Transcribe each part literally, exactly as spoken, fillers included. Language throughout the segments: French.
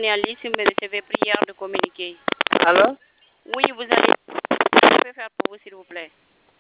en ligne si vous me recevez prière de communiquer. Alors? Oui, vous allez. Je peux faire pour vous, s'il vous plaît.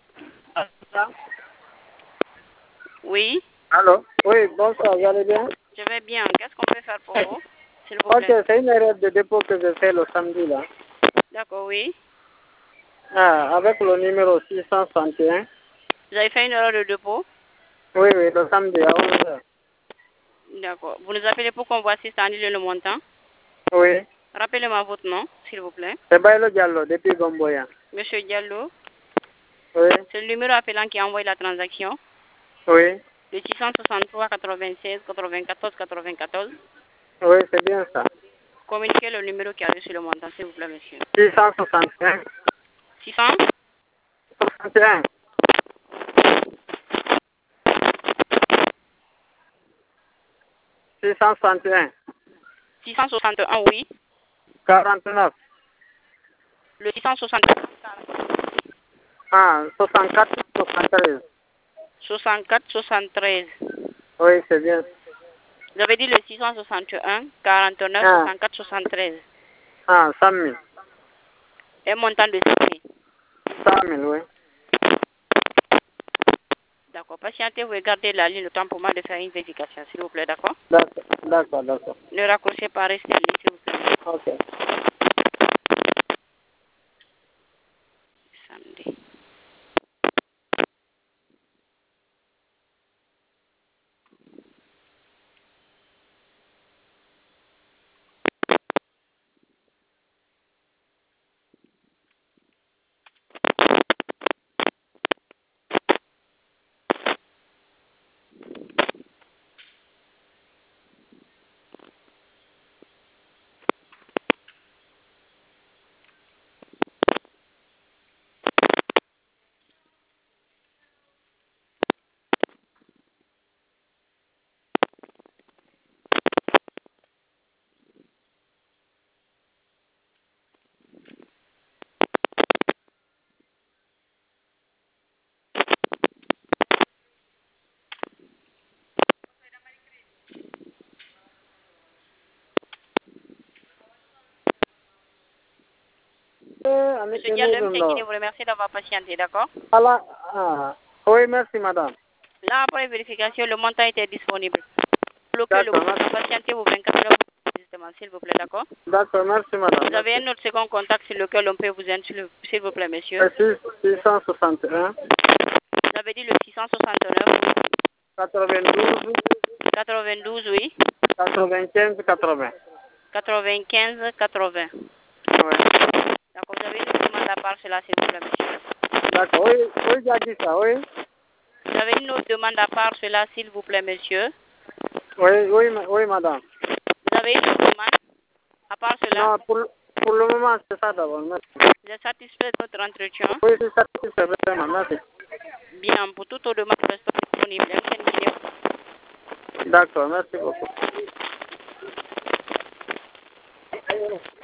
Oui, Allô? Oui, bonsoir, vous allez bien? je vais bien. Qu'est-ce qu'on peut faire pour vous, s'il vous plaît? Ok, c'est une erreur de dépôt que j'ai fait le samedi là. D'accord, oui. Ah, avec le numéro six cent soixante et un. Vous avez fait une erreur de dépôt? Oui, oui, le samedi à onze heures. D'accord. Vous nous appelez pour qu'on voit si ça annule le montant? Oui, Rappelez-moi votre nom, s'il vous plaît. c'est Bailo Diallo depuis Gomboya. Monsieur Diallo, Oui, c'est le numéro appelant qui a envoyé la transaction. oui, Le six cent soixante-trois quatre-vingt-seize quatre-vingt-quatorze quatre-vingt-quatorze. oui, c'est bien ça. Communiquez le numéro qui a reçu le montant, s'il vous plaît, monsieur. six cent soixante et un. six cents soixante et un. six cent soixante et un. six cent soixante et un, oui. quarante-neuf. Le six cent soixante Ah, soixante-quatre soixante-treize. soixante-quatre soixante-treize. Oui, c'est bien. Vous avez dit le six cent soixante et un quarante-neuf Ah, soixante-quatre soixante-treize. ah, cent mille. Un montant de cinq mille. cent mille, oui. D'accord. Patientez, vous regardez la ligne le temps pour moi de faire une vérification, s'il vous plaît, d'accord? D'accord, d'accord, d'accord. Ne raccrochez pas, restez en ligne, s'il vous plaît. Ok. Samedi. Monsieur Diallo, M. Sekine vous remercie d'avoir patienté, d'accord? Alors, ah, oui, merci, madame. Là, après vérification, le montant était disponible. Bloquez le D'accord, montant, merci. patientez vos vingt-quatre heures, justement, s'il vous plaît, d'accord? D'accord, merci, madame. Vous avez Merci. un autre second contact sur lequel on peut vous inclure, s'il vous plaît, monsieur? six cent soixante et un. Vous avez dit le six cent soixante-neuf quatre-vingt-douze. quatre-vingt-douze, oui. quatre-vingt-quinze quatre-vingts. quatre-vingt-quinze quatre-vingts. Oui. D'accord, vous avez une demande à part cela, s'il vous plaît, monsieur? D'accord, oui, oui, j'ai dit ça, oui. Vous avez une autre demande à part cela, s'il vous plaît, monsieur? Oui, oui, ma- oui, madame. Vous avez une autre demande à part cela? Non, pour, pour le moment, c'est ça d'abord. Merci. Vous êtes satisfait de votre entretien? Oui, c'est ça, c'est vraiment, merci. Bien, pour toute autre demande, reste disponible. D'accord, merci beaucoup.